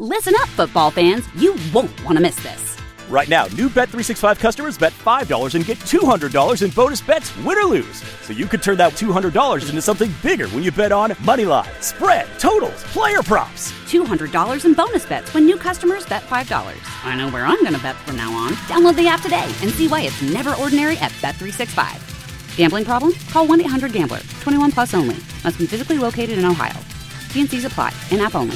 Listen up, football fans. You won't want to miss this. Right now, new Bet365 customers bet $5 and get $200 in bonus bets, win or lose. So you could turn that $200 into something bigger when you bet on money line, spread, totals, player props. $200 in bonus bets when new customers bet $5. I know where I'm going to bet from now on. Download the app today and see why it's never ordinary at Bet365. Gambling problem? Call 1-800-GAMBLER. 21 plus only. Must be physically located in Ohio. T&Cs apply. In-app only.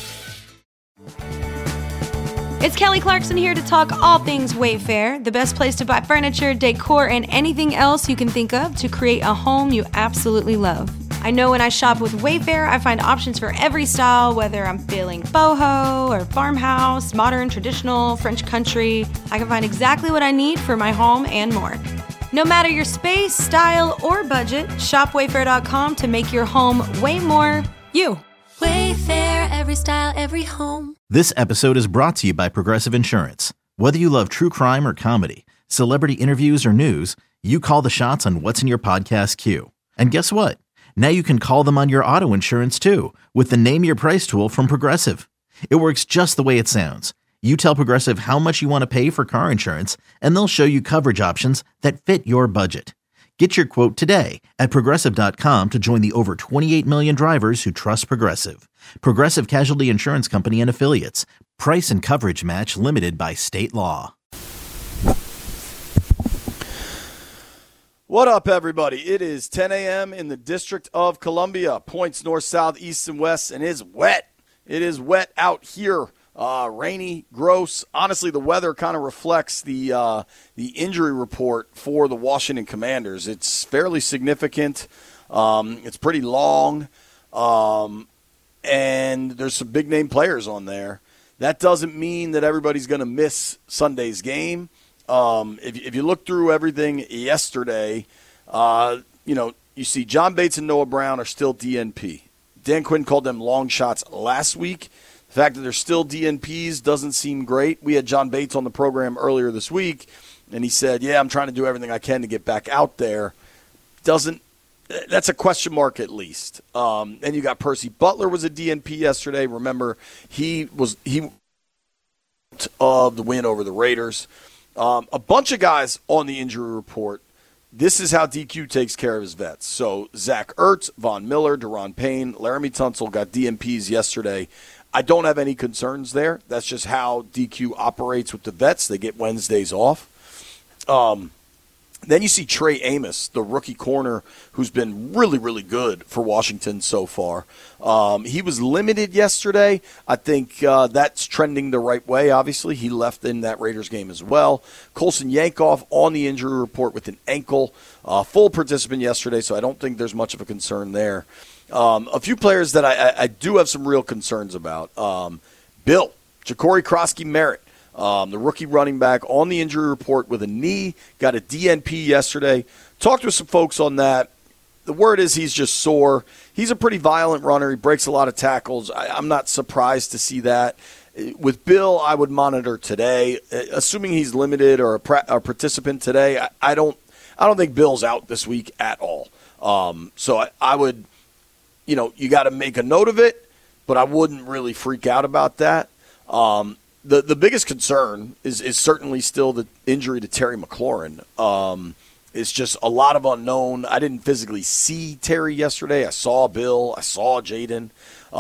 It's Kelly Clarkson here to talk all things Wayfair, the best place to buy furniture, decor, and anything else you can think of to create a home you absolutely love. I know when I shop with Wayfair, I find options for every style, whether I'm feeling boho or farmhouse, modern, traditional, French country. I can find exactly what I need for my home and more. No matter your space, style, or budget, shop Wayfair.com to make your home way more you. Wayfair, every style, every home. This episode is brought to you by Progressive Insurance. Whether you love true crime or comedy, celebrity interviews or news, you call the shots on what's in your podcast queue. And guess what? Now you can call them on your auto insurance too with the Name Your Price tool from Progressive. It works just the way it sounds. You tell Progressive how much you want to pay for car insurance, and they'll show you coverage options that fit your budget. Get your quote today at Progressive.com to join the over 28 million drivers who trust Progressive. Progressive Casualty Insurance Company and Affiliates. Price and coverage match limited by state law. What up, everybody? It is 10 a.m. in the District of Columbia. Points north, south, east, and west, and it's wet. It is wet out here. Rainy, gross. Honestly, the weather kind of reflects the injury report for the Washington Commanders. It's fairly significant. It's pretty long, and there's some big-name players on there. That doesn't mean that everybody's going to miss Sunday's game. If you look through everything yesterday, you see John Bates and Noah Brown are still DNP. Dan Quinn called them long shots last week. The fact that they're still DNPs doesn't seem great. We had John Bates on the program earlier this week, and he said, yeah, I'm trying to do everything I can to get back out there. That's a question mark at least. And you got Percy Butler was a DNP yesterday. Remember, he of the win over the Raiders. A bunch of guys on the injury report. This is how DQ takes care of his vets. So Zach Ertz, Von Miller, Daron Payne, Laramie Tunsil got DNPs yesterday. I don't have any concerns there. That's just how DQ operates with the vets. They get Wednesdays off. Then you see Trey Amos, the rookie corner, who's been really, really good for Washington so far. He was limited yesterday. I think that's trending the right way, obviously. He left in that Raiders game as well. Colson Yankoff on the injury report with an ankle. Full participant yesterday, so I don't think there's much of a concern there. A few players that I do have some real concerns about. Bill, Ja'Cory Krosky-Merritt. The rookie running back on the injury report with a knee, got a DNP yesterday. Talked with some folks on that. The word is he's just sore. He's a pretty violent runner. He breaks a lot of tackles. I'm not surprised to see that. With Bill, I would monitor today. Assuming he's limited or a participant today, I don't think Bill's out this week at all. So I would, you got to make a note of it, but I wouldn't really freak out about that. The biggest concern is certainly still the injury to Terry McLaurin. It's just a lot of unknown. I didn't physically see Terry yesterday. I saw Bill. I saw Jaden.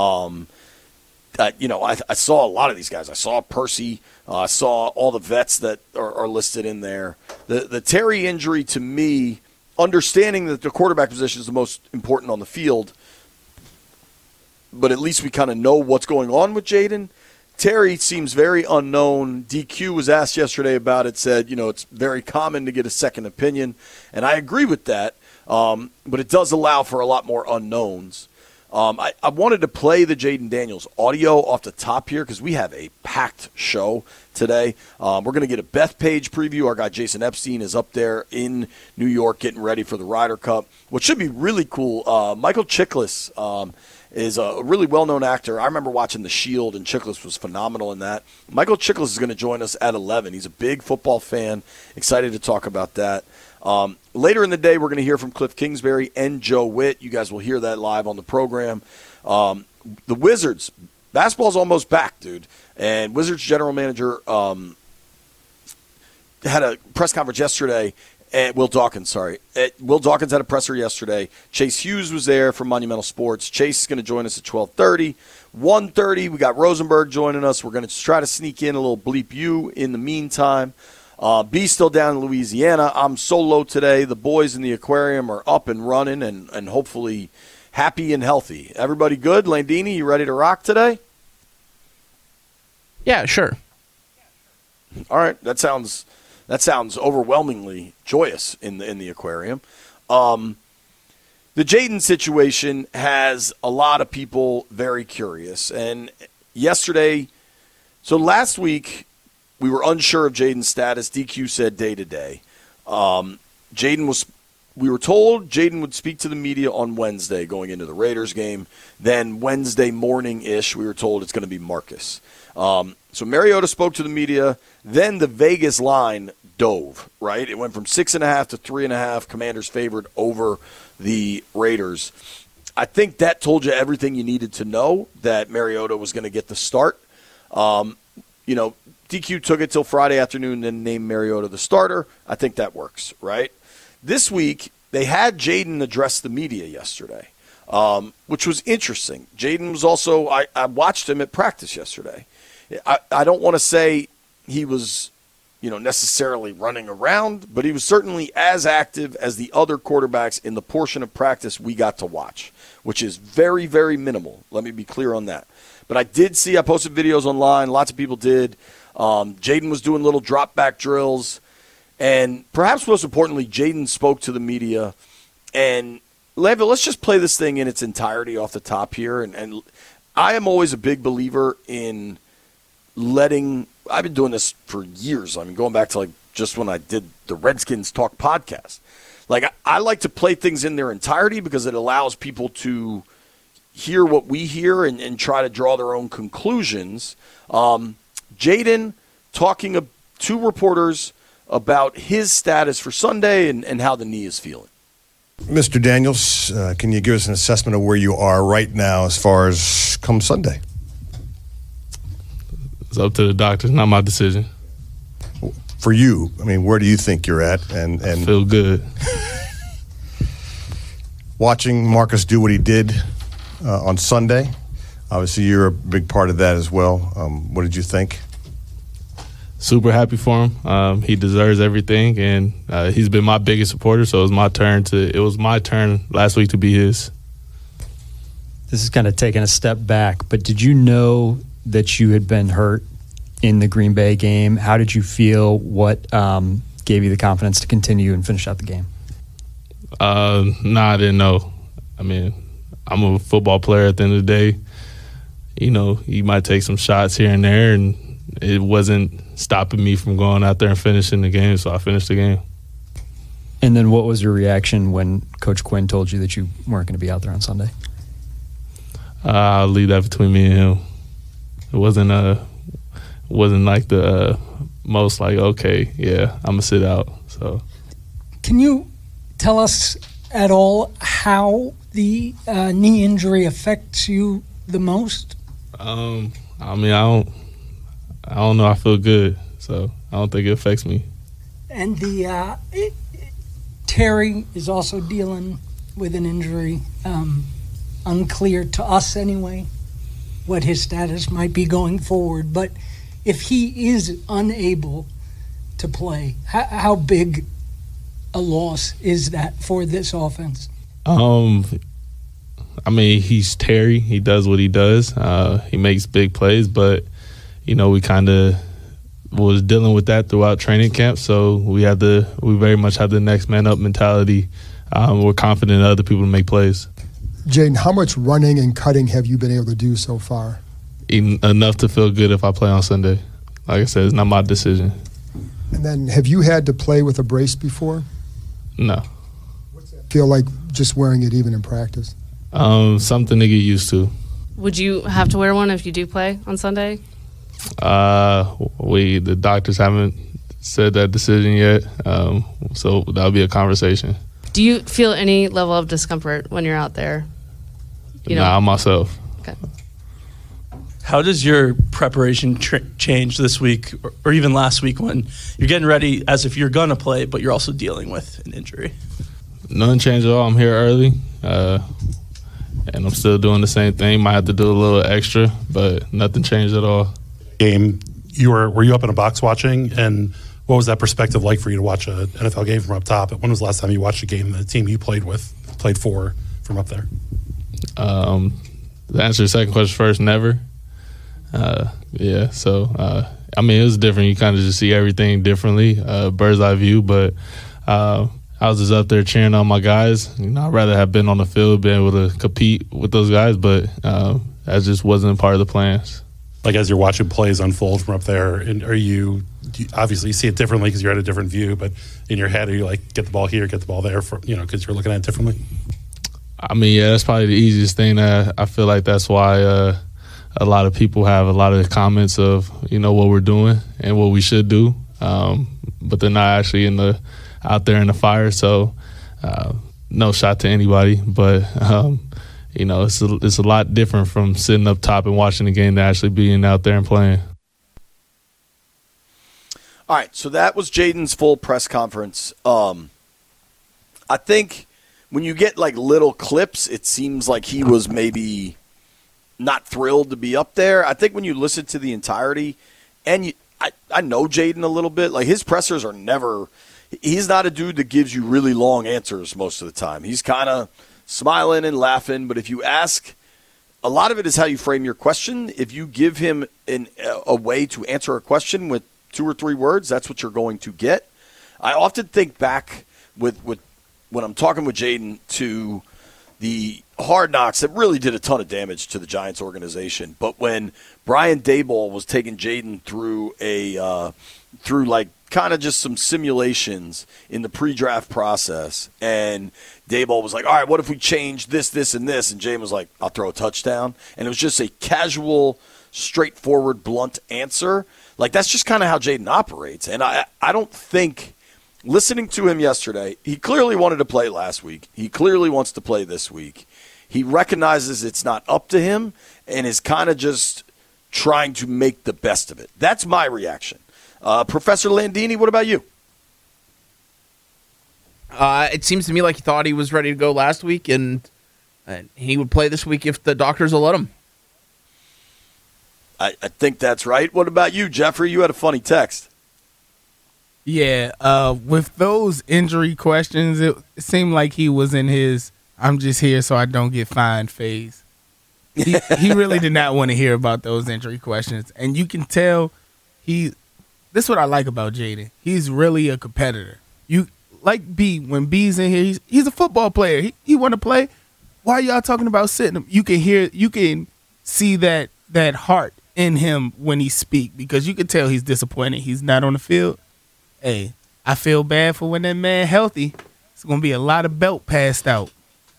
I saw a lot of these guys. I saw Percy. I saw all the vets that are listed in there. The Terry injury, to me, understanding that the quarterback position is the most important on the field, but at least we kind of know what's going on with Jaden. Terry seems very unknown. DQ was asked yesterday about it, said, it's very common to get a second opinion, and I agree with that, but it does allow for a lot more unknowns. I wanted to play the Jaden Daniels audio off the top here because we have a packed show today. We're going to get a Bethpage preview. Our guy Jason Epstein is up there in New York getting ready for the Ryder Cup, which should be really cool. Michael Chiklis is a really well-known actor. I remember watching The Shield, and Chiklis was phenomenal in that. Michael Chiklis is going to join us at 11. He's a big football fan. Excited to talk about that. Later in the day, we're going to hear from Cliff Kingsbury and Joe Witt. You guys will hear that live on the program. The Wizards basketball's almost back, dude. And Wizards general manager had a press conference yesterday. Will Dawkins had a presser yesterday. Chase Hughes was there from Monumental Sports. Chase is going to join us at 12:30. 1:30, we got Rosenberg joining us. We're going to try to sneak in a little Bleep You in the meantime. B's still down in Louisiana. I'm solo today. The boys in the aquarium are up and running and hopefully happy and healthy. Everybody good? Landini, you ready to rock today? Yeah, sure. All right, that sounds overwhelmingly joyous in the aquarium. The Jaden situation has a lot of people very curious. And last week, we were unsure of Jaden's status. DQ said day to day. We were told Jaden would speak to the media on Wednesday going into the Raiders game. Then Wednesday morning-ish, we were told it's going to be Marcus. So Mariota spoke to the media. Then the Vegas line dove, right? It went from 6.5 to 3.5. Commanders favored over the Raiders. I think that told you everything you needed to know that Mariota was going to get the start. DQ took it till Friday afternoon, then named Mariota the starter. I think that works, right? This week, they had Jaden address the media yesterday, which was interesting. Jaden was also, I watched him at practice yesterday. I don't want to say he was, necessarily running around, but he was certainly as active as the other quarterbacks in the portion of practice we got to watch, which is very, very minimal. Let me be clear on that. But I posted videos online. Lots of people did. Jaden was doing little drop back drills. And perhaps most importantly, Jaden spoke to the media. And Leva, let's just play this thing in its entirety off the top here. And I am always a big believer in I've been doing this for years. I mean, going back to just when I did the Redskins Talk podcast. I like to play things in their entirety because it allows people to hear what we hear and try to draw their own conclusions. Jaden talking to reporters about his status for Sunday and how the knee is feeling. Mr. Daniels, can you give us an assessment of where you are right now as far as come Sunday? It's up to the doctors, not my decision. For you, where do you think you're at? And I feel good. Watching Marcus do what he did on Sunday, obviously you're a big part of that as well. What did you think? Super happy for him. He deserves everything, and he's been my biggest supporter. So it was my turn last week to be his. This is kind of taking a step back, but did you know that you had been hurt in the Green Bay game? How did you feel? What gave you the confidence to continue and finish out the game? I didn't know. I'm a football player at the end of the day. You might take some shots here and there, and it wasn't stopping me from going out there and finishing the game, so I finished the game. And then what was your reaction when Coach Quinn told you that you weren't going to be out there on Sunday? I'll leave that between me and him. It wasn't like the most okay, yeah, I'm going to sit out. So, can you tell us at all how the knee injury affects you the most? I don't know. I feel good, so I don't think it affects me. And Terry is also dealing with an injury, unclear to us anyway, what his status might be going forward. But if he is unable to play, how big a loss is that for this offense? He's Terry. He does what he does. He makes big plays, but we kind of was dealing with that throughout training camp. So we very much have the next man up mentality. We're confident in other people to make plays. Jaden, how much running and cutting have you been able to do so far? Enough to feel good if I play on Sunday. Like I said, it's not my decision. And then have you had to play with a brace before? No. What's that feel like just wearing it even in practice? Something to get used to. Would you have to wear one if you do play on Sunday? The doctors haven't said that decision yet, so that'll be a conversation. Do you feel any level of discomfort when you're out there? Nah, myself. Okay. How does your preparation change this week or even last week when you're getting ready as if you're going to play, but you're also dealing with an injury? None changed at all. I'm here early, and I'm still doing the same thing. Might have to do a little extra, but nothing changed at all. Game, were you up in a box watching, and what was that perspective like for you to watch an NFL game from up top? When was the last time you watched a game the team you played for from up there? To answer the second question first, never. So it was different. You kind of just see everything differently, bird's eye view. But I was just up there cheering on my guys. I'd rather have been on the field, been able to compete with those guys, but that just wasn't part of the plans. Like as you're watching plays unfold from up there, and obviously you see it differently because you're at a different view, but in your head, are you like, get the ball here, get the ball there, because you're looking at it differently? That's probably the easiest thing. I feel like that's why a lot of people have a lot of comments of, what we're doing and what we should do, but they're not actually out there in the fire. So no shot to anybody, but it's a lot different from sitting up top and watching the game to actually being out there and playing. All right, so that was Jayden's full press conference. I think when you get like little clips, it seems like he was maybe not thrilled to be up there. I think when you listen to the entirety, and I know Jayden a little bit, like his pressers are never – he's not a dude that gives you really long answers most of the time. He's kind of smiling and laughing, but if you ask – a lot of it is how you frame your question. If you give him a way to answer a question with 2 or 3 words, that's what you're going to get. I often think back with when I'm talking with Jayden to the Hard Knocks that really did a ton of damage to the Giants organization. But when Brian Daboll was taking Jayden through through like kind of just some simulations in the pre-draft process, and Daboll was like, all right, what if we change this, this, and this? And Jayden was like, I'll throw a touchdown. And it was just a casual, straightforward, blunt answer. Like, that's just kind of how Jayden operates. And I don't think, listening to him yesterday, he clearly wanted to play last week. He clearly wants to play this week. He recognizes it's not up to him and is kind of just trying to make the best of it. That's my reaction. Professor Landini, what about you? It seems to me like he thought he was ready to go last week, and he would play this week if the doctors will let him. I think that's right. What about you, Jeffrey? You had a funny text. Yeah, with those injury questions, it seemed like he was in his I'm just here so I don't get fined phase. He really did not want to hear about those injury questions. And you can tell this is what I like about Jayden. He's really a competitor. You like B, when B's in here, he's a football player. He want to play. Why are y'all talking about sitting him? You can see that heart in him when he speak, because you can tell he's disappointed he's not on the field. Hey, I feel bad for when that man healthy. It's going to be a lot of belt passed out.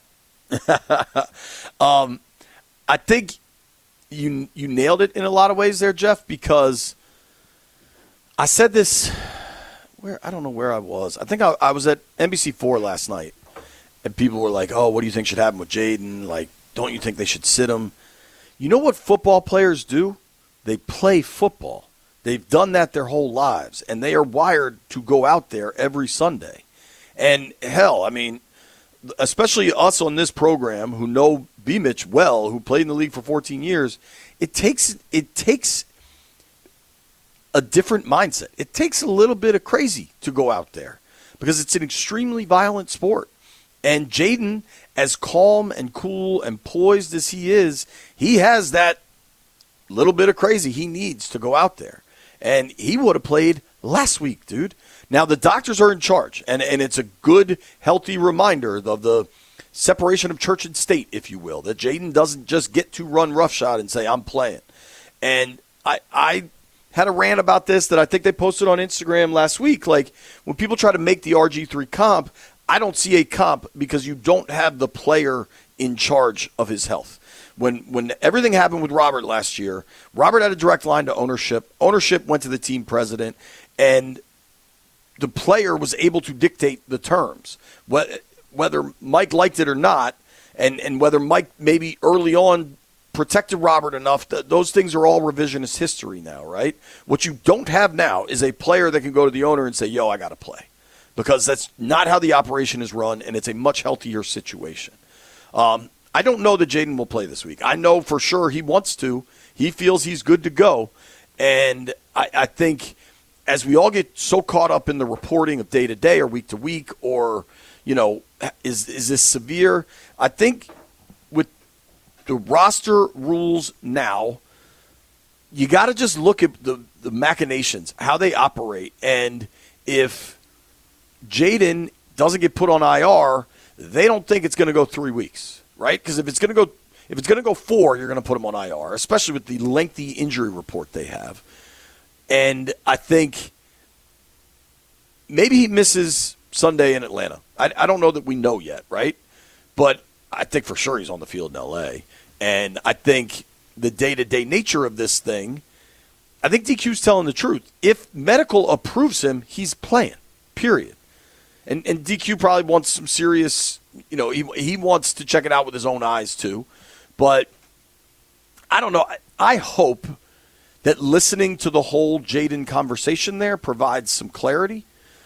I think you nailed it in a lot of ways there, Jeff, because I said this I don't know where I was. I think I was at NBC4 last night, and people were like, oh, what do you think should happen with Jayden? Like, don't you think they should sit him? You know what football players do? They play football. They've done that their whole lives, and they are wired to go out there every Sunday. And hell, I mean, especially us on this program who know B. Mitch well, who played in the league for 14 years, it takes a different mindset. It takes a little bit of crazy to go out there because it's an extremely violent sport. And Jayden, as calm and cool and poised as he is, he has that little bit of crazy he needs to go out there. And he would have played last week, dude. Now, the doctors are in charge, and it's a good, healthy reminder of the separation of church and state, if you will, that Jayden doesn't just get to run roughshod and say, I'm playing. And I had a rant about this that I think they posted on Instagram last week. Like, when people try to make the RG3 comp, I don't see a comp because you don't have the player in charge of his health. When everything happened with Robert last year, Robert had a direct line to ownership. Ownership went to the team president, and the player was able to dictate the terms. Whether Mike liked it or not, and whether Mike maybe early on protected Robert enough that those things are all revisionist history now, right? What you don't have now is a player that can go to the owner and say, yo, I got to play. Because that's not how the operation is run, and it's a much healthier situation. I don't know that Jaden will play this week. I know for sure he wants to. He feels he's good to go. And I think as we all get so caught up in the reporting of day-to-day or week-to-week or, is this severe? I think with the roster rules now, you got to just look at the machinations, how they operate. And if Jaden doesn't get put on IR, they don't think it's going to go 3 weeks, right? Because if it's going to go 4, you're going to put him on IR, especially with the lengthy injury report they have. And I think maybe he misses Sunday in Atlanta. I don't know that we know yet, right? But I think for sure he's on the field in L.A. And I think the day-to-day nature of this thing, I think DQ's telling the truth. If medical approves him, he's playing, period. And DQ probably wants some serious, he wants to check it out with his own eyes too. But I don't know. I hope that listening to the whole Jaden conversation there provides some clarity.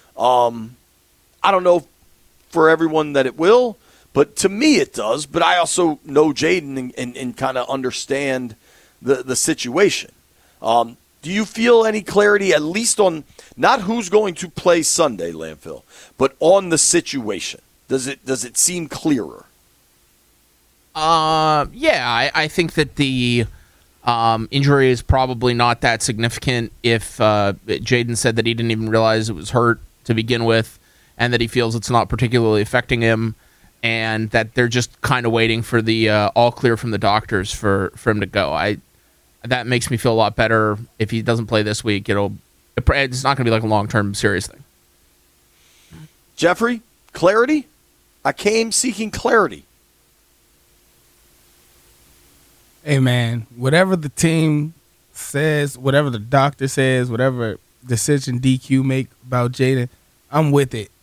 I don't know for everyone that it will, but to me it does. But I also know Jaden and kind of understand the situation. Do you feel any clarity, at least on not who's going to play Sunday, Landfill, but on the situation? Does it seem clearer? Yeah, I think that the injury is probably not that significant. If Jaden said that he didn't even realize it was hurt to begin with, and that he feels it's not particularly affecting him, and that they're just kind of waiting for the all clear from the doctors for him to go. That makes me feel a lot better. If he doesn't play this week, it's not going to be like a long-term serious thing. Jeffrey, clarity? I came seeking clarity. Hey, man, whatever the team says, whatever the doctor says, whatever decision DQ make about Jaden, I'm with it.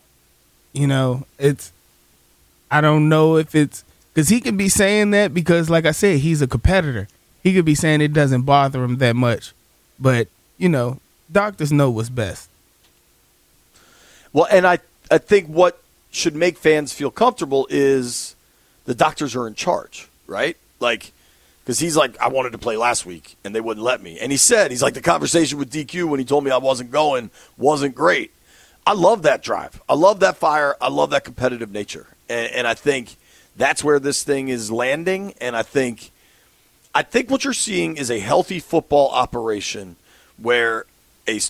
I don't know if it's because he could be saying that because, like I said, he's a competitor. He could be saying it doesn't bother him that much. But, doctors know what's best. Well, and I think what should make fans feel comfortable is the doctors are in charge, right? Like, because he's like, I wanted to play last week, and they wouldn't let me. And he's like, the conversation with DQ when he told me I wasn't going wasn't great. I love that drive. I love that fire. I love that competitive nature. And I think that's where this thing is landing. And I think what you're seeing is a healthy football operation where a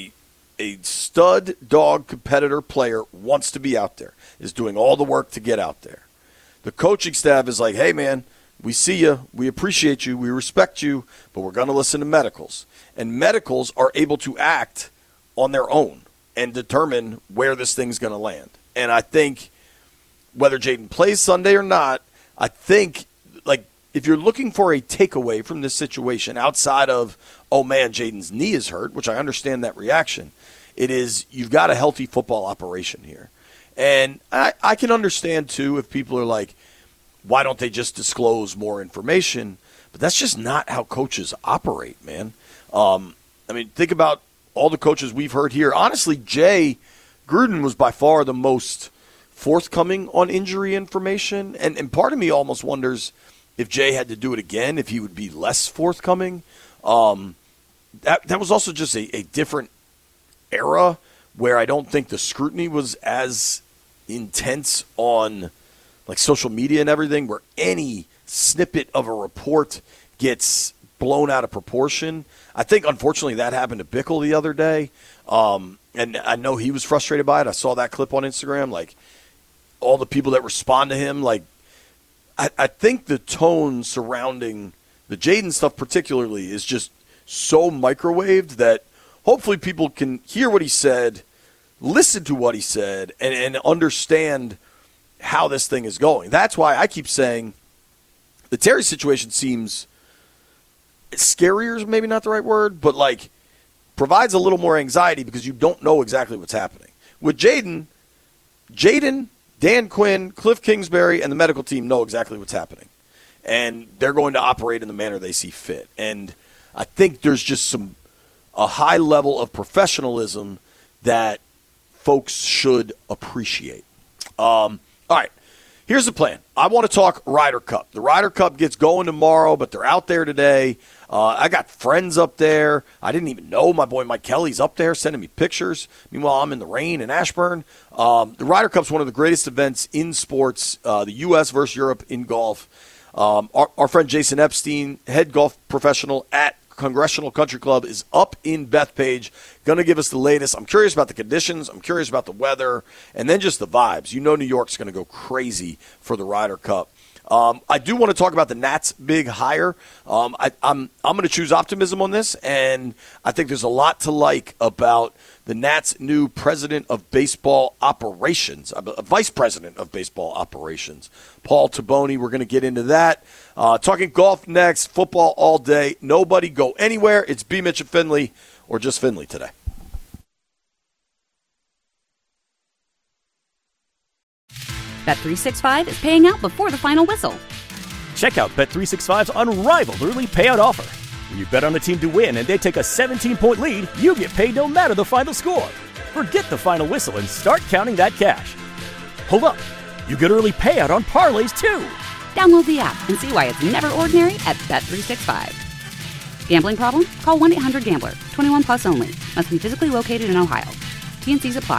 stud dog competitor player wants to be out there, is doing all the work to get out there. The coaching staff is like, hey, man, we see you, we appreciate you, we respect you, but we're going to listen to medicals. And medicals are able to act on their own and determine where this thing's going to land. And I think whether Jaden plays Sunday or not, I think, if you're looking for a takeaway from this situation outside of, oh, man, Jaden's knee is hurt, which I understand that reaction, it is you've got a healthy football operation here. And I can understand, too, if people are like, why don't they just disclose more information? But that's just not how coaches operate, man. Think about all the coaches we've heard here. Honestly, Jay Gruden was by far the most forthcoming on injury information. And part of me almost wonders if Jay had to do it again, if he would be less forthcoming. That was also just a different era where I don't think the scrutiny was as intense on social media and everything, where any snippet of a report gets blown out of proportion. I think, unfortunately, that happened to Bickle the other day. And I know he was frustrated by it. I saw that clip on Instagram. All the people that respond to him, I think the tone surrounding the Jaden stuff particularly is just so microwaved that hopefully people can hear what he said, listen to what he said, and understand how this thing is going. That's why I keep saying the Terry situation seems scarier is maybe not the right word, but provides a little more anxiety because you don't know exactly what's happening. With Jaden, Dan Quinn, Cliff Kingsbury, and the medical team know exactly what's happening. and they're going to operate in the manner they see fit. And I think there's just a high level of professionalism that folks should appreciate. All right, here's the plan. I want to talk Ryder Cup. The Ryder Cup gets going tomorrow, but they're out there today. I got friends up there. I didn't even know my boy Mike Kelly's up there sending me pictures. Meanwhile, I'm in the rain in Ashburn. The Ryder Cup's one of the greatest events in sports, the U.S. versus Europe in golf. Our friend Jason Epstein, head golf professional at Congressional Country Club, is up in Bethpage, going to give us the latest. I'm curious about the conditions. I'm curious about the weather, and then just the vibes. You know New York's going to go crazy for the Ryder Cup. I do want to talk about the Nats' big hire. I'm going to choose optimism on this, and I think there's a lot to like about the Nats' new president of baseball operations, vice president of baseball operations, Paul Taboni. We're going to get into that. Talking golf next, football all day. Nobody go anywhere. It's B. Mitch and Finley, or just Finley today. Bet365 is paying out before the final whistle. Check out Bet365's unrivaled early payout offer. When you bet on a team to win and they take a 17-point lead, you get paid no matter the final score. Forget the final whistle and start counting that cash. Hold up. You get early payout on parlays, too. Download the app and see why it's never ordinary at Bet365. Gambling problem? Call 1-800-GAMBLER. 21 plus only. Must be physically located in Ohio. T&Cs apply.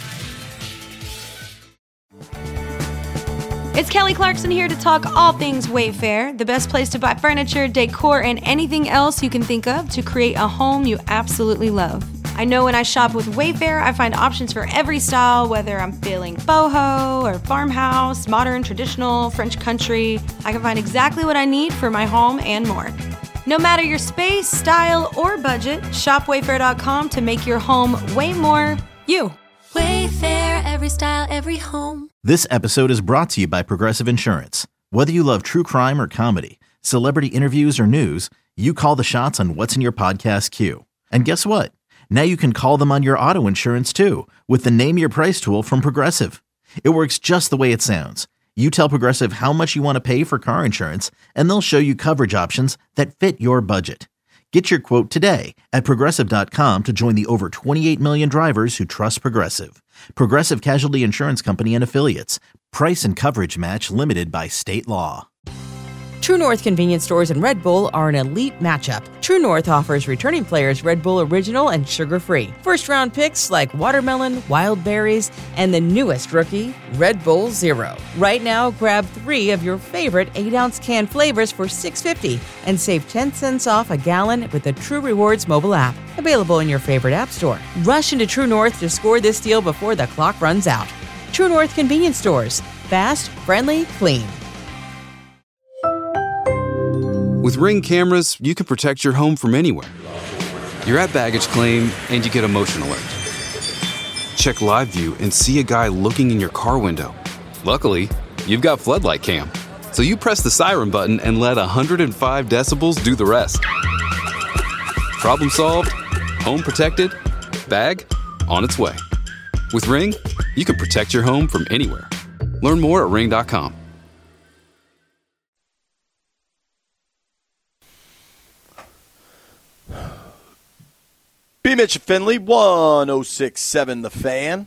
It's Kelly Clarkson here to talk all things Wayfair, the best place to buy furniture, decor, and anything else you can think of to create a home you absolutely love. I know when I shop with Wayfair, I find options for every style, whether I'm feeling boho or farmhouse, modern, traditional, French country. I can find exactly what I need for my home and more. No matter your space, style, or budget, shop Wayfair.com to make your home way more you. Wayfair, every style, every home. This episode is brought to you by Progressive Insurance. Whether you love true crime or comedy, celebrity interviews or news, you call the shots on what's in your podcast queue. And guess what? Now you can call them on your auto insurance too with the Name Your Price tool from Progressive. It works just the way it sounds. You tell Progressive how much you want to pay for car insurance, and they'll show you coverage options that fit your budget. Get your quote today at Progressive.com to join the over 28 million drivers who trust Progressive. Progressive Casualty Insurance Company and Affiliates. Price and coverage match limited by state law. True North convenience stores and Red Bull are an elite matchup. True North offers returning players Red Bull Original and sugar-free. First-round picks like watermelon, wild berries, and the newest rookie, Red Bull Zero. Right now, grab 3 of your favorite 8-ounce can flavors for $6.50 and save 10 cents off a gallon with the True Rewards mobile app. Available in your favorite app store. Rush into True North to score this deal before the clock runs out. True North convenience stores. Fast, friendly, clean. With Ring cameras, you can protect your home from anywhere. You're at baggage claim, and you get a motion alert. Check live view and see a guy looking in your car window. Luckily, you've got Floodlight Cam, so you press the siren button and let 105 decibels do the rest. Problem solved, home protected, bag on its way. With Ring, you can protect your home from anywhere. Learn more at ring.com. B. Mitch and Finley, 106.7 The Fan.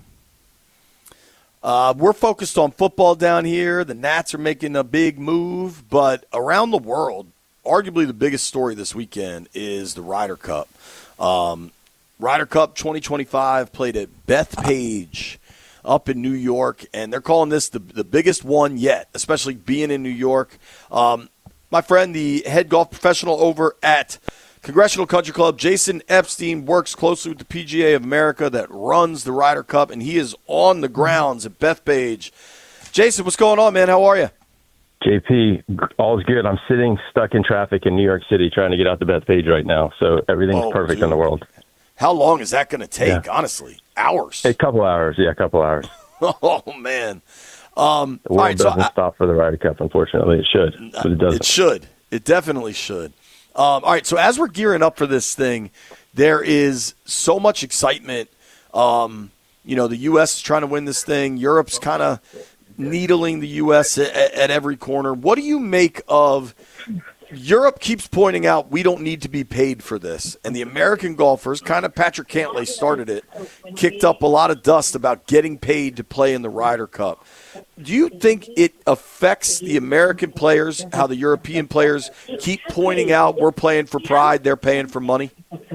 We're focused on football down here. The Nats are making a big move, but around the world, arguably the biggest story this weekend is the Ryder Cup. Ryder Cup 2025 played at Bethpage up in New York, and they're calling this the biggest one yet, especially being in New York. My friend, the head golf professional over at Congressional Country Club, Jason Epstein, works closely with the PGA of America that runs the Ryder Cup, and he is on the grounds at Bethpage. Jason, what's going on, man? How are you? JP, all's good. I'm sitting stuck in traffic in New York City trying to get out to Bethpage right now, so everything's perfect in the world. How long is that going to take, honestly? Hours? A couple hours, yeah, a couple hours. Oh, man. The world doesn't stop for the Ryder Cup, unfortunately. It should, but it doesn't. It should. It definitely should. All right, so as we're gearing up for this thing, there is so much excitement. The U.S. is trying to win this thing. Europe's kind of needling the U.S. at every corner. What do you make of Europe keeps pointing out we don't need to be paid for this, and the American golfers, kind of Patrick Cantlay started it, kicked up a lot of dust about getting paid to play in the Ryder Cup. Do you think it affects the American players, how the European players keep pointing out we're playing for pride, they're paying for money?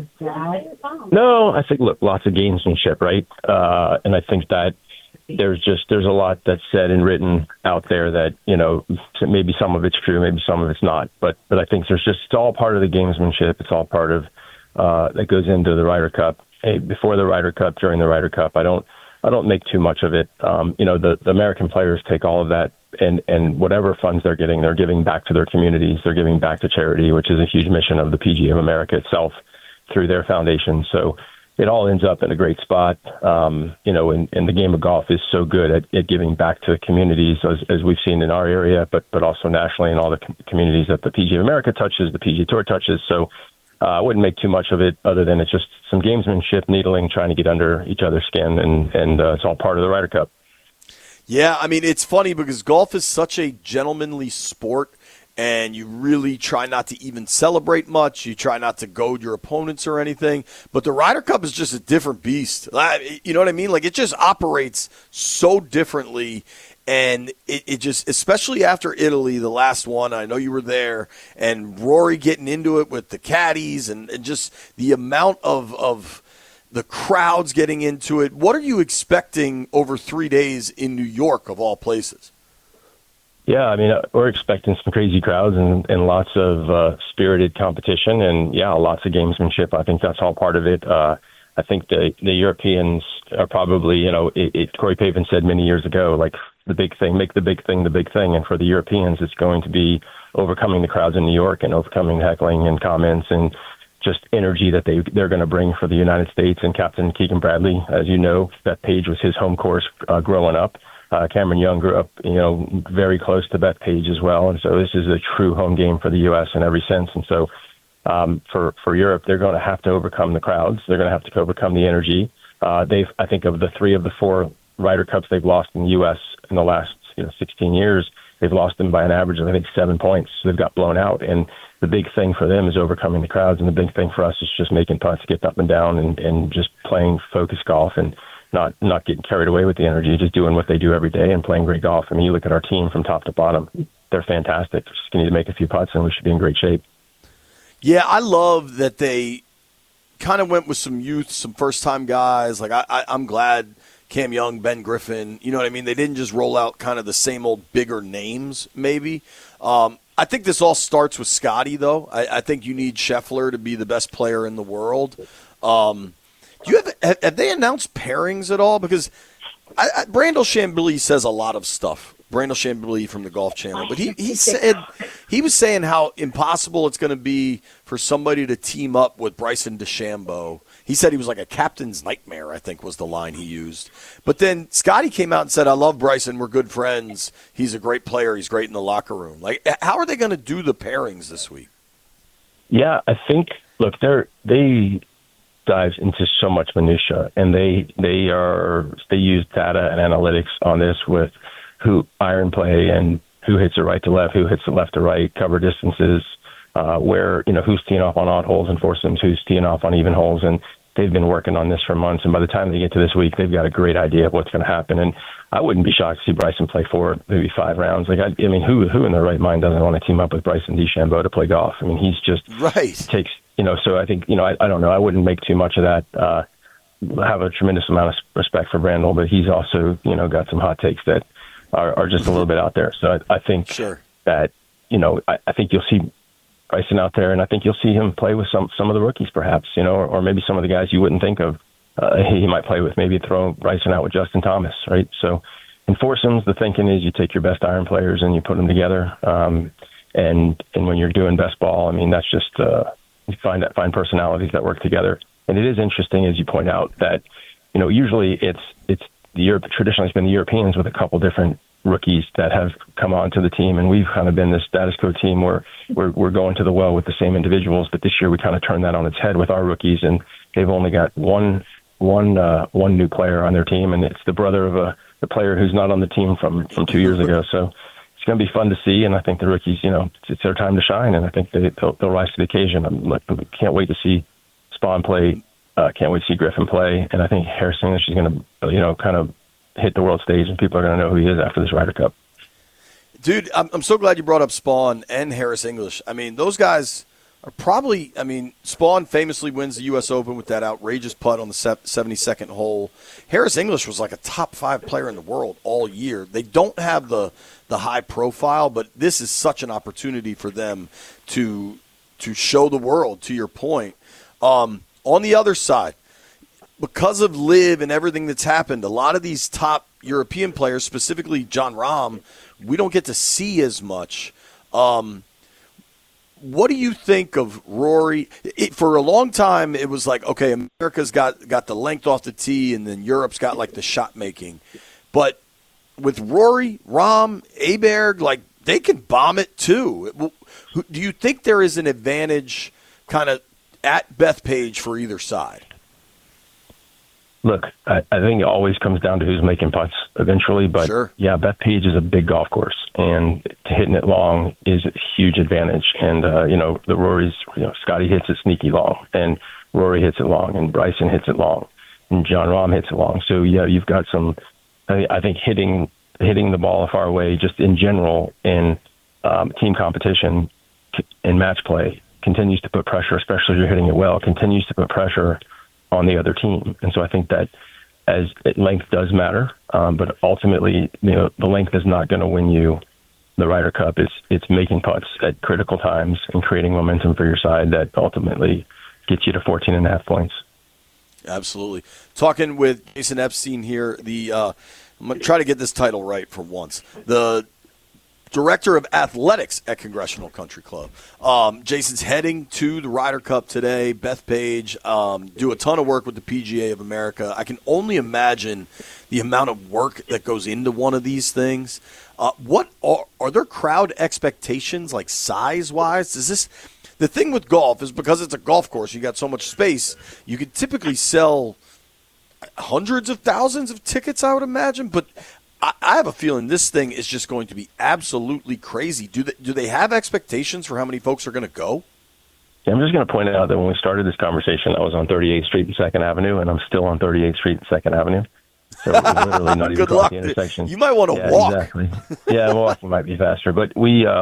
No, I think, look, lots of gamesmanship, right? And I think that there's a lot that's said and written out there that, maybe some of it's true, maybe some of it's not. But I think it's all part of the gamesmanship. It's all part of that goes into the Ryder Cup. Hey, before the Ryder Cup, during the Ryder Cup, I don't make too much of it. The American players take all of that and whatever funds they're giving back to their communities. They're giving back to charity, which is a huge mission of the PGA of America itself through their foundation. So it all ends up in a great spot. And the game of golf is so good at giving back to communities, as we've seen in our area, but also nationally in all the communities that the PGA of America touches, the PGA Tour touches. So I wouldn't make too much of it other than it's just some gamesmanship, needling, trying to get under each other's skin, and it's all part of the Ryder Cup. Yeah, I mean, it's funny because golf is such a gentlemanly sport, and you really try not to even celebrate much. You try not to goad your opponents or anything. But the Ryder Cup is just a different beast. You know what I mean? Like, it just operates so differently. And it just, especially after Italy, the last one, I know you were there, and Rory getting into it with the caddies and just the amount of the crowds getting into it. What are you expecting over 3 days in New York, of all places? Yeah, I mean, we're expecting some crazy crowds and lots of spirited competition and, lots of gamesmanship. I think that's all part of it. I think the Europeans are probably, Corey Pavin said many years ago, like, the big thing, make the big thing the big thing. And for the Europeans, it's going to be overcoming the crowds in New York and overcoming heckling and comments and just energy that they're going to bring for the United States. And Captain Keegan Bradley, as you know, Bethpage was his home course growing up. Cameron Young grew up, very close to Bethpage as well. And so this is a true home game for the U.S. in every sense. And so for Europe, they're going to have to overcome the crowds. They're going to have to overcome the energy. I think of the 3 of the 4 Ryder Cups they've lost in the U.S. in the last 16 years, they've lost them by an average of, I think, 7 points. So they've got blown out. And the big thing for them is overcoming the crowds. And the big thing for us is just making putts, getting up and down and just playing focused golf and not getting carried away with the energy, just doing what they do every day and playing great golf. I mean, you look at our team from top to bottom, they're fantastic. Just need to make a few putts and we should be in great shape. Yeah, I love that they kind of went with some youth, some first-time guys. Like, I'm glad Cam Young, Ben Griffin, you know what I mean? They didn't just roll out kind of the same old bigger names, maybe. I think this all starts with Scotty, though. I think you need Scheffler to be the best player in the world. Have they announced pairings at all? Because Brandel Chambly says a lot of stuff. Brandel Chambly from the Golf Channel, but he was saying how impossible it's going to be for somebody to team up with Bryson DeChambeau. He said he was like a captain's nightmare, I think was the line he used. But then Scotty came out and said, "I love Bryson. We're good friends. He's a great player. He's great in the locker room." Like, how are they going to do the pairings this week? Yeah, I think. Look, they dive into so much minutia, and they use data and analytics on this with who iron play and who hits it right to left, who hits it left to right, cover distances, where, who's teeing off on odd holes and foursomes, who's teeing off on even holes. And they've been working on this for months. And by the time they get to this week, they've got a great idea of what's going to happen. And I wouldn't be shocked to see Bryson play 4, maybe 5 rounds. Like, I mean, who in their right mind doesn't want to team up with Bryson DeChambeau to play golf? I mean, he's just takes, so I think, I don't know. I wouldn't make too much of that. Have a tremendous amount of respect for Brandel, but he's also, got some hot takes that are just a little bit out there. So I think that, I think you'll see Bryson out there, and I think you'll see him play with some of the rookies perhaps, or maybe some of the guys you wouldn't think of he might play with, maybe throw Bryson out with Justin Thomas, right? So in foursomes, the thinking is you take your best iron players and you put them together. And when you're doing best ball, I mean, that's just, you find personalities that work together. And it is interesting, as you point out, that, usually it's traditionally it's been the Europeans with a couple different rookies that have come onto the team, and we've kind of been this status quo team where we're going to the well with the same individuals. But this year we kind of turned that on its head with our rookies, and they've only got one new player on their team, and it's the brother of a the player who's not on the team from 2 years ago. So it's going to be fun to see, and I think the rookies, it's their time to shine, and I think they'll rise to the occasion. Can't wait to see Spawn play. Can't wait to see Griffin play, and I think Harris English is going to, kind of hit the world stage, and people are going to know who he is after this Ryder Cup. Dude, I'm so glad you brought up Spawn and Harris English. I mean, those guys are probably, Spawn famously wins the U.S. Open with that outrageous putt on the 72nd hole. Harris English was like a top 5 player in the world all year. They don't have the high profile, but this is such an opportunity for them to show the world, to your point. On the other side, because of LIV and everything that's happened, a lot of these top European players, specifically Jon Rahm, we don't get to see as much. What do you think of Rory? For a long time, it was like, okay, America's got the length off the tee, and then Europe's got like the shot making. But with Rory, Rahm, Aberg, like they can bomb it too. Do you think there is an advantage kind of at Bethpage for either side? Look, I think it always comes down to who's making putts eventually. But, yeah, Bethpage is a big golf course, and hitting it long is a huge advantage. And, the Rory's, Scotty hits it sneaky long, and Rory hits it long, and Bryson hits it long, and Jon Rahm hits it long. So, yeah, you've got some, I think, hitting the ball far away just in general in team competition in match play continues to put pressure, especially if you're hitting it well, continues to put pressure on the other team. And so I think that as length does matter, but ultimately, the length is not going to win you the Ryder Cup. It's making putts at critical times and creating momentum for your side that ultimately gets you to 14.5 points. Absolutely. Talking with Jason Epstein here, I'm going to try to get this title right for once. The Director of Athletics at Congressional Country Club. Jason's heading to the Ryder Cup today. Bethpage, do a ton of work with the PGA of America. I can only imagine the amount of work that goes into one of these things. What are there crowd expectations, like size-wise? The thing with golf is because it's a golf course, you got so much space, you could typically sell hundreds of thousands of tickets, I would imagine, but I have a feeling this thing is just going to be absolutely crazy. Do they have expectations for how many folks are going to go? Yeah, I'm just going to point out that when we started this conversation, I was on 38th Street and 2nd Avenue, and I'm still on 38th Street and 2nd Avenue. So we're literally not even across the intersection. You might want to walk. Exactly. Yeah, walking might be faster. But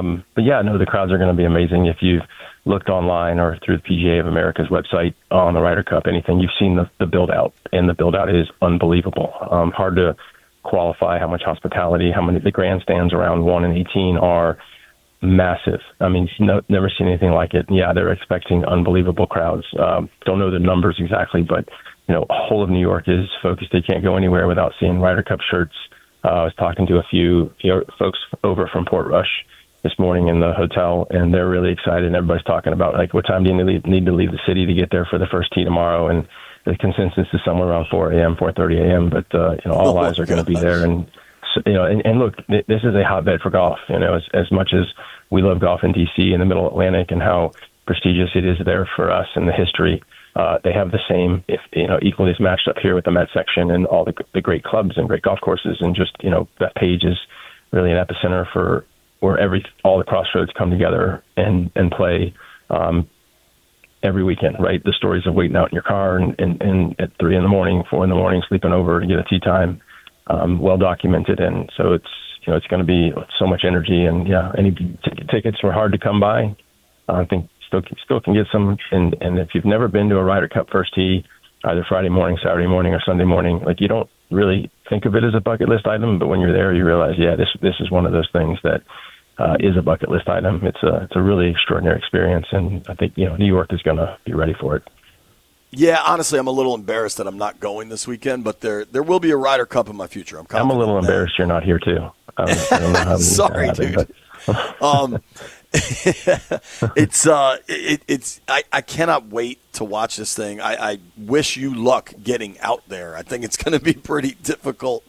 the crowds are going to be amazing. If you've looked online or through the PGA of America's website on the Ryder Cup, anything, you've seen the build-out, and the build-out is unbelievable. Hard to qualify how much hospitality, how many the grandstands around 1 and 18 are massive. I mean, never seen anything like it. Yeah, they're expecting unbelievable crowds. Don't know the numbers exactly, but whole of New York is focused. They can't go anywhere without seeing Ryder Cup shirts. I was talking to a few folks over from Port Rush this morning in the hotel, and they're really excited. And everybody's talking about like, what time do you need to leave the city to get there for the first tee tomorrow? And the consensus is somewhere around 4 a.m., 4:30 a.m. But all eyes are going to be there, and look, this is a hotbed for golf. As much as we love golf in D.C. in the Middle Atlantic and how prestigious it is there for us in the history, they have the same, equally as matched up here with the Met section and all the great clubs and great golf courses, and just Bethpage is really an epicenter for where all the crossroads come together and play. Every weekend, right? The stories of waiting out in your car and at 3 a.m, 4 a.m, sleeping over to get a tee time, well documented. And so it's going to be so much energy, and any tickets were hard to come by. I think still can get some. And if you've never been to a Ryder Cup first tee, either Friday morning, Saturday morning, or Sunday morning, like you don't really think of it as a bucket list item, but when you're there, you realize, this is one of those things that is a bucket list item. It's a really extraordinary experience, and I think New York is going to be ready for it. Yeah, honestly, I'm a little embarrassed that I'm not going this weekend, but there will be a Ryder Cup in my future. I'm a little embarrassed you're not here too. I don't know how sorry, dude. I cannot wait to watch this thing. I wish you luck getting out there. I think it's going to be pretty difficult.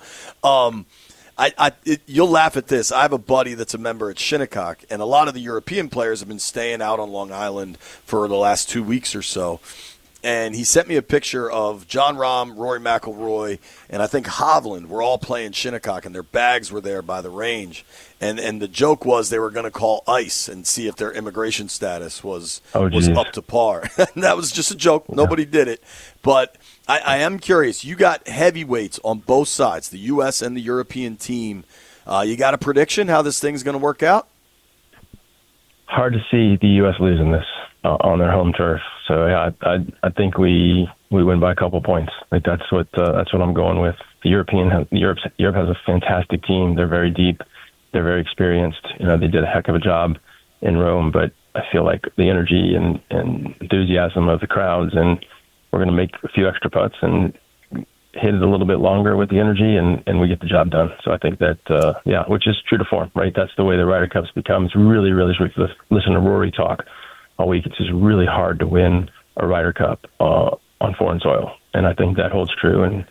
You'll laugh at this. I have a buddy that's a member at Shinnecock, and a lot of the European players have been staying out on Long Island for the last 2 weeks or so. and he sent me a picture of John Rahm, Rory McIlroy, and I think Hovland were all playing Shinnecock, and their bags were there by the range. And the joke was they were going to call ICE and see if their immigration status was up to par. That was just a joke. Yeah. Nobody did it. But I am curious. You got heavyweights on both sides, the U.S. and the European team. You got a prediction how this thing's going to work out? Hard to see the U.S. losing this on their home turf. So yeah, I think we win by a couple points. Like that's what I'm going with. Europe has a fantastic team. They're very deep. They're very experienced. They did a heck of a job in Rome, but I feel like the energy and enthusiasm of the crowds, and we're going to make a few extra putts and hit it a little bit longer with the energy, and we get the job done. So I think that, which is true to form, right? That's the way the Ryder Cups become. It's really, really, listen to Rory talk all week. It's just really hard to win a Ryder Cup on foreign soil, and I think that holds true. And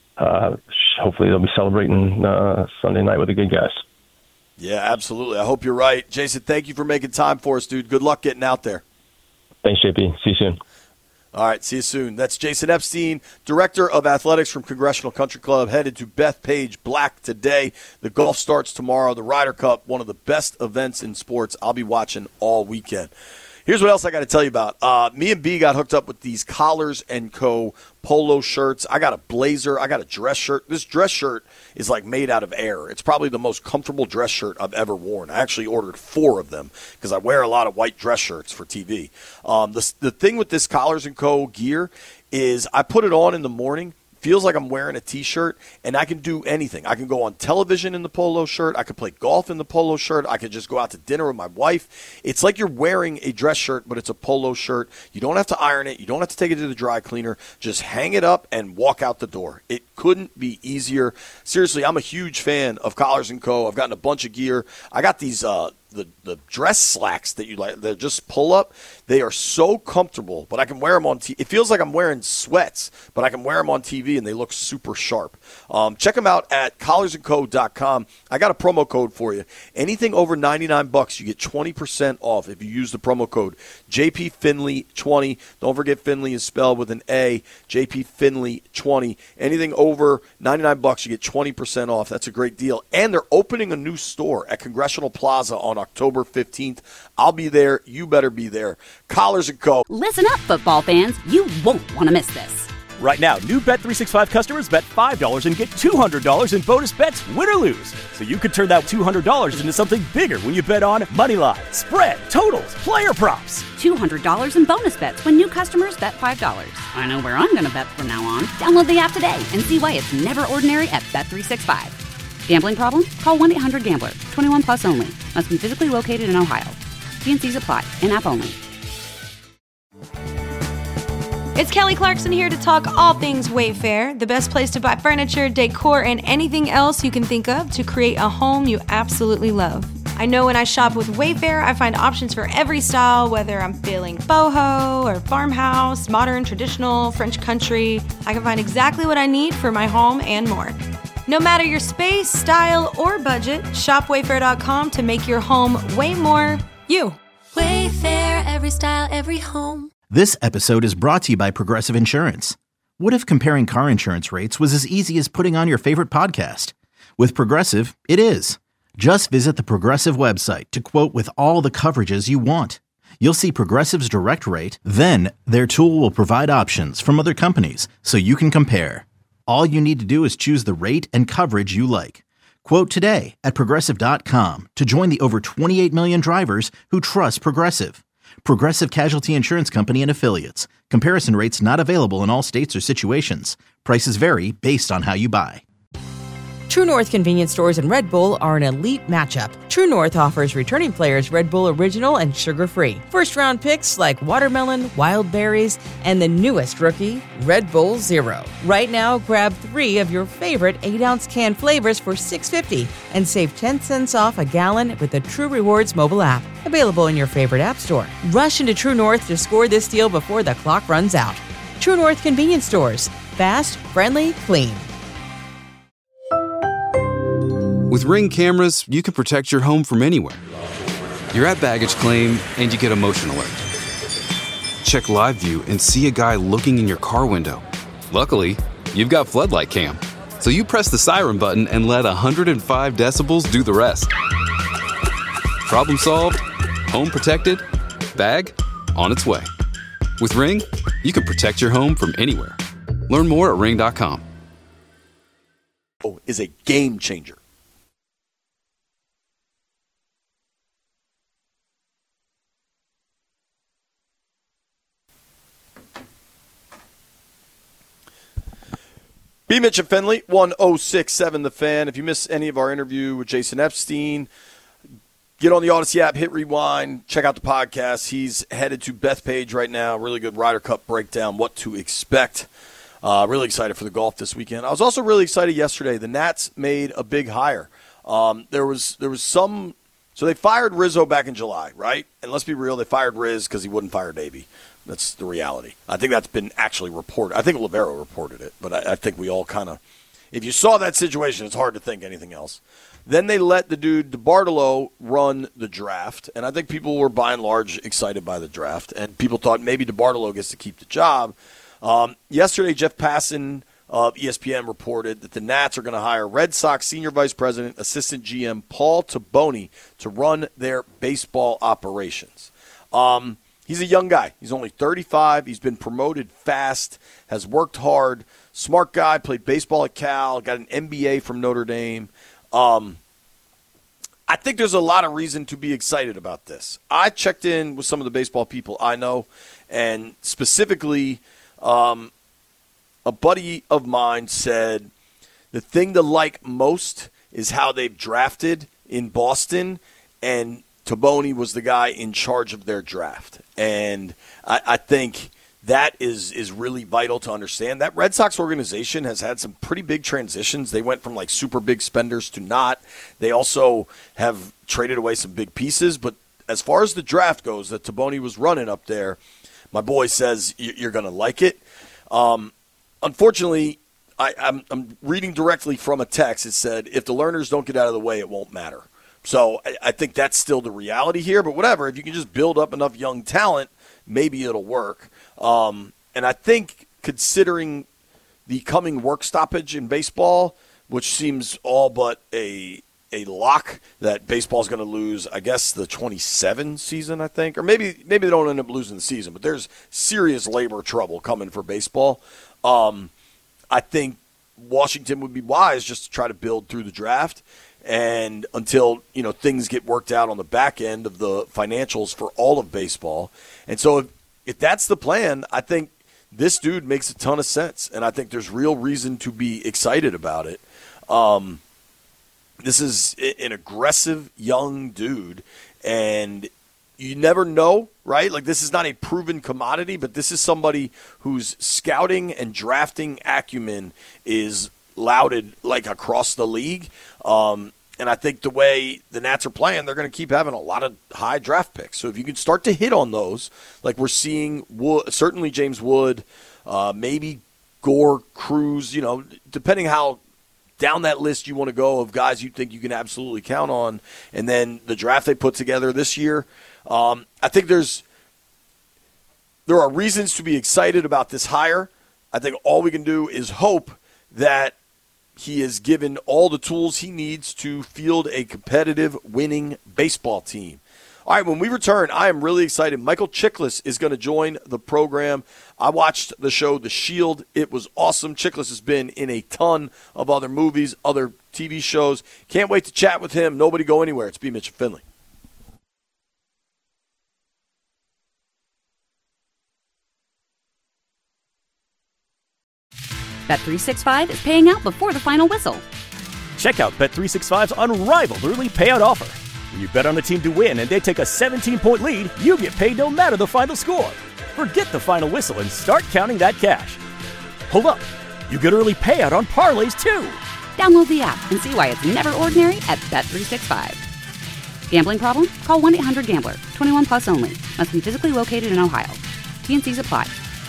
hopefully they'll be celebrating Sunday night with the good guys. Yeah, absolutely. I hope you're right. Jason, thank you for making time for us, dude. Good luck getting out there. Thanks, JP. See you soon. All right, see you soon. That's Jason Epstein, Director of Athletics from Congressional Country Club, headed to Bethpage Black today. The golf starts tomorrow. The Ryder Cup, one of the best events in sports. I'll be watching all weekend. Here's what else I got to tell you about. Me and B got hooked up with these Collars & Co. polo shirts. I got a blazer. I got a dress shirt. This dress shirt is like made out of air. It's probably the most comfortable dress shirt I've ever worn. I actually ordered 4 of them because I wear a lot of white dress shirts for TV. The thing with this Collars & Co. gear is I put it on in the morning. Feels like I'm wearing a T-shirt, and I can do anything. I can go on television in the polo shirt. I can play golf in the polo shirt. I could just go out to dinner with my wife. It's like you're wearing a dress shirt, but it's a polo shirt. You don't have to iron it. You don't have to take it to the dry cleaner. Just hang it up and walk out the door. It couldn't be easier. Seriously, I'm a huge fan of Collars & Co. I've gotten a bunch of gear. I got these the dress slacks that you like, that just pull up. They are so comfortable, but I can wear them on TV. It feels like I'm wearing sweats, but I can wear them on TV, and they look super sharp. Check them out at collarsandco.com. I got a promo code for you. Anything over $99, you get 20% off if you use the promo code JPFinley20. Don't forget Finley is spelled with an A, JPFinley20. Anything over $99, you get 20% off. That's a great deal. And they're opening a new store at Congressional Plaza on October 15th. I'll be there. You better be there. Collars & Co. Listen up, football fans. You won't want to miss this. Right now, new Bet365 customers bet $5 and get $200 in bonus bets, win or lose. So you could turn that $200 into something bigger when you bet on Moneyline, spread, totals, player props. $200 in bonus bets when new customers bet $5. I know where I'm going to bet from now on. Download the app today and see why it's never ordinary at Bet365. Gambling problem? Call 1-800-GAMBLER. 21 plus only. Must be physically located in Ohio. T&Cs apply. In-app only. It's Kelly Clarkson here to talk all things Wayfair, the best place to buy furniture, decor, and anything else you can think of to create a home you absolutely love. I know when I shop with Wayfair, I find options for every style, whether I'm feeling boho or farmhouse, modern, traditional, French country. I can find exactly what I need for my home and more. No matter your space, style, or budget, shop Wayfair.com to make your home way more you. Wayfair, every style, every home. This episode is brought to you by Progressive Insurance. What if comparing car insurance rates was as easy as putting on your favorite podcast? With Progressive, it is. Just visit the Progressive website to quote with all the coverages you want. You'll see Progressive's direct rate, then their tool will provide options from other companies so you can compare. All you need to do is choose the rate and coverage you like. Quote today at Progressive.com to join the over 28 million drivers who trust Progressive. Progressive Casualty Insurance Company and Affiliates. Comparison rates not available in all states or situations. Prices vary based on how you buy. True North convenience stores and Red Bull are an elite matchup. True North offers returning players Red Bull Original and sugar-free. First-round picks like watermelon, wild berries, and the newest rookie, Red Bull Zero. Right now, grab 3 of your favorite 8-ounce can flavors for $6.50 and save 10 cents off a gallon with the True Rewards mobile app. Available in your favorite app store. Rush into True North to score this deal before the clock runs out. True North convenience stores. Fast, friendly, clean. With Ring cameras, you can protect your home from anywhere. You're at baggage claim, and you get a motion alert. Check live view and see a guy looking in your car window. Luckily, you've got Floodlight Cam. So you press the siren button and let 105 decibels do the rest. Problem solved, home protected, bag on its way. With Ring, you can protect your home from anywhere. Learn more at ring.com. Is a game changer. B. Mitch and Finley, 1067 The Fan. If you miss any of our interview with Jason Epstein, get on the Odyssey app, hit rewind, check out the podcast. He's headed to Bethpage right now. Really good Ryder Cup breakdown, what to expect. Really excited for the golf this weekend. I was also really excited yesterday. The Nats made a big hire. There was some – so they fired Rizzo back in July, right? And let's be real, they fired Riz because he wouldn't fire Davey. That's the reality. I think that's been actually reported. I think Livero reported it, but I think we all kind of – if you saw that situation, it's hard to think anything else. Then they let the dude DeBartolo run the draft, and I think people were by and large excited by the draft, and people thought maybe DeBartolo gets to keep the job. Yesterday, Jeff Passan of ESPN reported that the Nats are going to hire Red Sox Senior Vice President, Assistant GM Paul Taboni to run their baseball operations. He's a young guy. He's only 35. He's been promoted fast, has worked hard, smart guy, played baseball at Cal, got an MBA from Notre Dame. I think there's a lot of reason to be excited about this. I checked in with some of the baseball people I know, and specifically a buddy of mine said the thing to like most is how they've drafted in Boston, and Taboni was the guy in charge of their draft. And I think that is really vital to understand. That Red Sox organization has had some pretty big transitions. They went from like super big spenders to not. They also have traded away some big pieces. But as far as the draft goes that Taboni was running up there, my boy says you're going to like it. Unfortunately, I'm reading directly from a text. It said, if the learners don't get out of the way, it won't matter. So I think that's still the reality here. But whatever, if you can just build up enough young talent, maybe it'll work. And I think considering the coming work stoppage in baseball, which seems all but a lock that baseball's going to lose, I guess, the 27 season, I think. Or maybe they don't end up losing the season, but there's serious labor trouble coming for baseball. I think Washington would be wise just to try to build through the draft. And until, things get worked out on the back end of the financials for all of baseball. And so if that's the plan, I think this dude makes a ton of sense. And I think there's real reason to be excited about it. This is an aggressive young dude. And you never know, right? Like, this is not a proven commodity, but this is somebody whose scouting and drafting acumen is lauded like across the league. And I think the way the Nats are playing, they're going to keep having a lot of high draft picks. So if you can start to hit on those, like we're seeing certainly James Wood, maybe Gore, Cruz, depending how down that list you want to go of guys you think you can absolutely count on, and then the draft they put together this year, I think there are reasons to be excited about this hire. I think all we can do is hope that he is given all the tools he needs to field a competitive, winning baseball team. All right, when we return, I am really excited. Michael Chiklis is going to join the program. I watched the show The Shield. It was awesome. Chiklis has been in a ton of other movies, other TV shows. Can't wait to chat with him. Nobody go anywhere. It's B. Mitch and Finley. Bet365 is paying out before the final whistle. Check out Bet365's unrivaled early payout offer. When you bet on a team to win and they take a 17-point lead, you get paid no matter the final score. Forget the final whistle and start counting that cash. Hold up. You get early payout on parlays, too. Download the app and see why it's never ordinary at Bet365. Gambling problem? Call 1-800-GAMBLER. 21 plus only. Must be physically located in Ohio. T&Cs apply.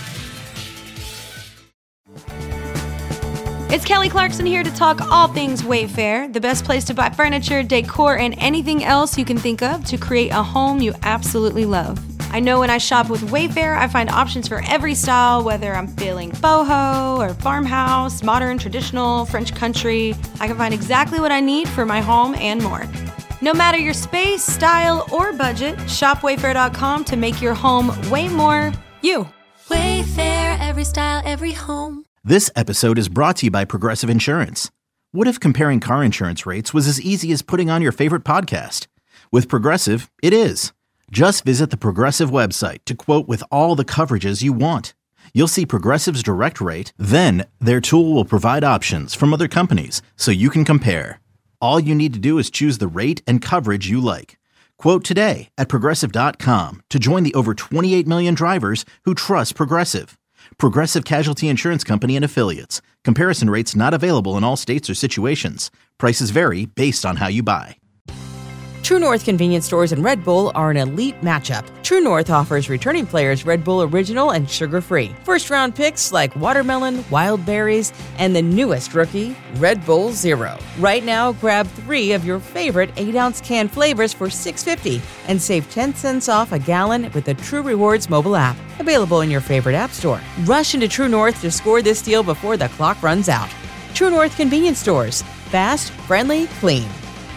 It's Kelly Clarkson here to talk all things Wayfair, the best place to buy furniture, decor, and anything else you can think of to create a home you absolutely love. I know when I shop with Wayfair, I find options for every style, whether I'm feeling boho or farmhouse, modern, traditional, French country. I can find exactly what I need for my home and more. No matter your space, style, or budget, shop Wayfair.com to make your home way more you. Wayfair, every style, every home. This episode is brought to you by Progressive Insurance. What if comparing car insurance rates was as easy as putting on your favorite podcast? With Progressive, it is. Just visit the Progressive website to quote with all the coverages you want. You'll see Progressive's direct rate, then their tool will provide options from other companies so you can compare. All you need to do is choose the rate and coverage you like. Quote today at Progressive.com to join the over 28 million drivers who trust Progressive. Progressive Casualty Insurance Company and Affiliates. Comparison rates not available in all states or situations. Prices vary based on how you buy. True North convenience stores and Red Bull are an elite matchup. True North offers returning players Red Bull Original and sugar-free. First-round picks like watermelon, wild berries, and the newest rookie, Red Bull Zero. Right now, grab 3 of your favorite 8-ounce can flavors for $6.50 and save 10 cents off a gallon with the True Rewards mobile app. Available in your favorite app store. Rush into True North to score this deal before the clock runs out. True North convenience stores. Fast, friendly, clean.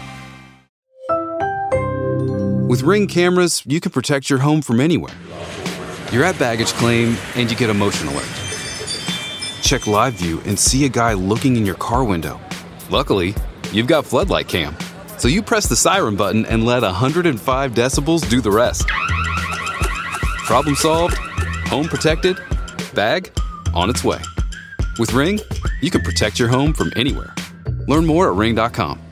With Ring cameras, you can protect your home from anywhere. You're at baggage claim and you get a motion alert. Check live view and see a guy looking in your car window. Luckily, you've got Floodlight Cam. So you press the siren button and let 105 decibels do the rest. Problem solved, home protected, bag on its way. With Ring, you can protect your home from anywhere. Learn more at ring.com.